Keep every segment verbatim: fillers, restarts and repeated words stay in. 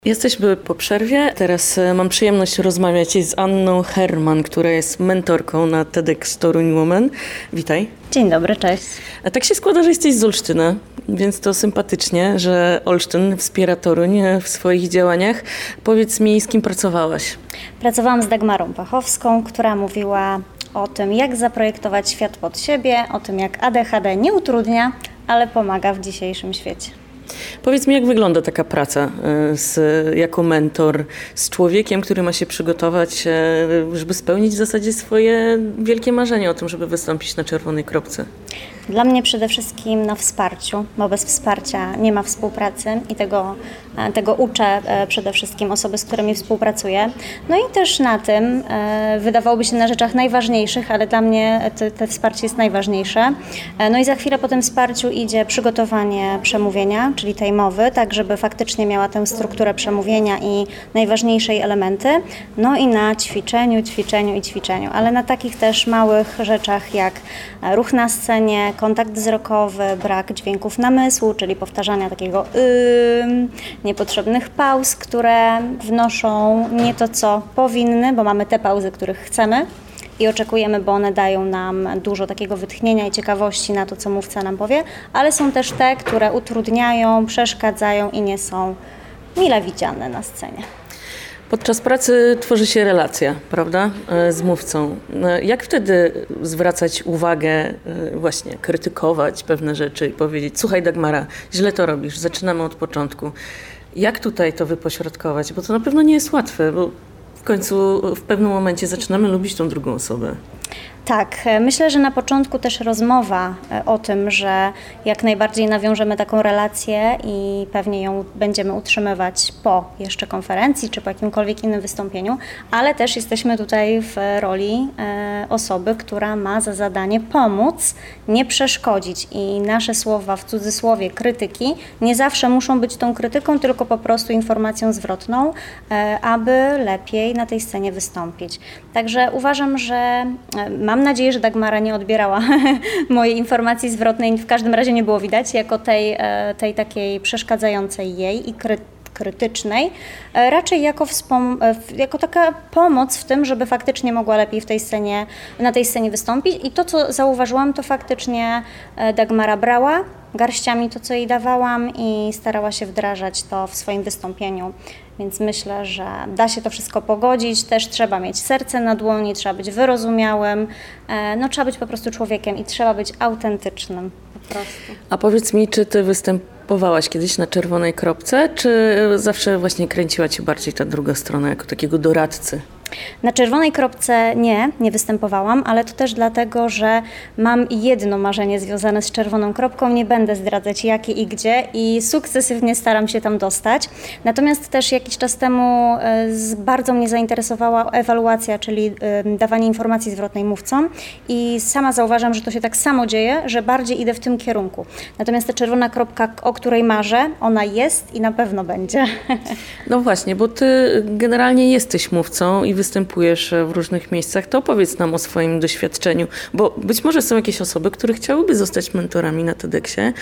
Jesteśmy po przerwie. Teraz e, mam przyjemność rozmawiać z Anną Herman, która jest mentorką na TEDx Toruń Women. Witaj. Dzień dobry, cześć. A tak się składa, że jesteś z Olsztyna, więc to sympatycznie, że Olsztyn wspiera Toruń w swoich działaniach. Powiedz mi, z kim pracowałaś? Pracowałam z Dagmarą Pachowską, która mówiła o tym, jak zaprojektować świat pod siebie, o tym, jak A D H D nie utrudnia, ale pomaga w dzisiejszym świecie. Powiedz mi, jak wygląda taka praca e, z, jako mentor z człowiekiem, który ma się przygotować, e, żeby spełnić w zasadzie swoje wielkie marzenie o tym, żeby wystąpić na czerwonej kropce? Dla mnie przede wszystkim na wsparciu, bo bez wsparcia nie ma współpracy i tego, tego uczę przede wszystkim osoby, z którymi współpracuję. No i też na tym, wydawałoby się na rzeczach najważniejszych, ale dla mnie to, to wsparcie jest najważniejsze. No i za chwilę po tym wsparciu idzie przygotowanie przemówienia, czyli tej mowy, tak żeby faktycznie miała tę strukturę przemówienia i najważniejsze jej elementy. No i na ćwiczeniu, ćwiczeniu i ćwiczeniu, ale na takich też małych rzeczach jak ruch na scenie, kontakt wzrokowy, brak dźwięków namysłu, czyli powtarzania takiego yy, niepotrzebnych pauz, które wnoszą nie to, co powinny, bo mamy te pauzy, których chcemy i oczekujemy, bo one dają nam dużo takiego wytchnienia i ciekawości na to, co mówca nam powie, ale są też te, które utrudniają, przeszkadzają i nie są mile widziane na scenie. Podczas pracy tworzy się relacja, prawda, z mówcą. Jak wtedy zwracać uwagę, właśnie krytykować pewne rzeczy i powiedzieć: słuchaj Dagmara, źle to robisz, zaczynamy od początku. Jak tutaj to wypośrodkować? Bo to na pewno nie jest łatwe, bo w końcu w pewnym momencie zaczynamy lubić tą drugą osobę. Tak, myślę, że na początku też rozmowa o tym, że jak najbardziej nawiążemy taką relację i pewnie ją będziemy utrzymywać po jeszcze konferencji czy po jakimkolwiek innym wystąpieniu, ale też jesteśmy tutaj w roli e, osoby, która ma za zadanie pomóc, nie przeszkodzić i nasze słowa w cudzysłowie krytyki nie zawsze muszą być tą krytyką, tylko po prostu informacją zwrotną, e, aby lepiej na tej scenie wystąpić. Także uważam, że e, mam nadzieję, że Dagmara nie odbierała mojej informacji zwrotnej, w każdym razie nie było widać, jako tej, tej takiej przeszkadzającej jej i kry, krytycznej, raczej jako, wspom- jako taka pomoc w tym, żeby faktycznie mogła lepiej w tej scenie, na tej scenie wystąpić. I to, co zauważyłam, to faktycznie Dagmara brała garściami to, co jej dawałam i starała się wdrażać to w swoim wystąpieniu. Więc myślę, że da się to wszystko pogodzić. Też trzeba mieć serce na dłoni, trzeba być wyrozumiałym, no trzeba być po prostu człowiekiem i trzeba być autentycznym po prostu. A powiedz mi, czy ty występowałaś kiedyś na czerwonej kropce, czy zawsze właśnie kręciła cię bardziej ta druga strona, jako takiego doradcy? Na czerwonej kropce nie, nie występowałam, ale to też dlatego, że mam jedno marzenie związane z czerwoną kropką, nie będę zdradzać jakie i gdzie i sukcesywnie staram się tam dostać. Natomiast też jakiś czas temu bardzo mnie zainteresowała ewaluacja, czyli dawanie informacji zwrotnej mówcom i sama zauważam, że to się tak samo dzieje, że bardziej idę w tym kierunku. Natomiast ta czerwona kropka, o której marzę, ona jest i na pewno będzie. No właśnie, bo ty generalnie jesteś mówcą i występujesz w różnych miejscach, to opowiedz nam o swoim doświadczeniu, bo być może są jakieś osoby, które chciałyby zostać mentorami na TEDxie,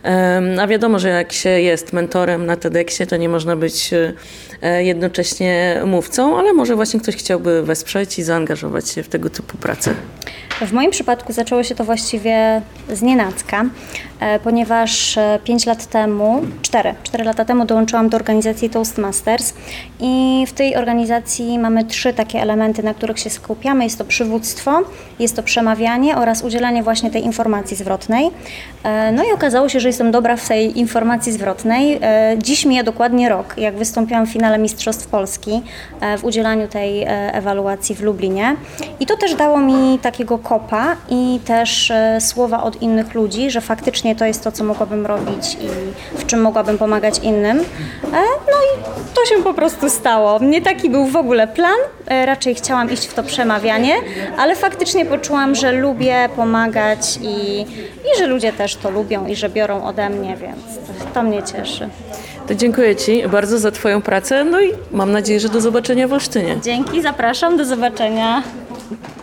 a wiadomo, że jak się jest mentorem na TEDxie, to nie można być jednocześnie mówcą, ale może właśnie ktoś chciałby wesprzeć i zaangażować się w tego typu pracę. W moim przypadku zaczęło się to właściwie znienacka, ponieważ pięć lat temu, cztery, cztery lata temu dołączyłam do organizacji Toastmasters i w tej organizacji mamy trzy takie elementy, na których się skupiamy. Jest to przywództwo, jest to przemawianie oraz udzielanie właśnie tej informacji zwrotnej. No i okazało się, że jestem dobra w tej informacji zwrotnej. Dziś mija dokładnie rok, jak wystąpiłam w finale Mistrzostw Polski w udzielaniu tej ewaluacji w Lublinie. I to też dało mi takiego kopa i też słowa od innych ludzi, że faktycznie to jest to, co mogłabym robić i w czym mogłabym pomagać innym. No i to się po prostu stało. Nie taki był w ogóle plan, raczej chciałam iść w to przemawianie, ale faktycznie poczułam, że lubię pomagać i, i że ludzie też to lubią i że biorą ode mnie, więc to, to mnie cieszy. To dziękuję Ci bardzo za Twoją pracę, no i mam nadzieję, że do zobaczenia w Olsztynie. Dzięki, zapraszam, do zobaczenia.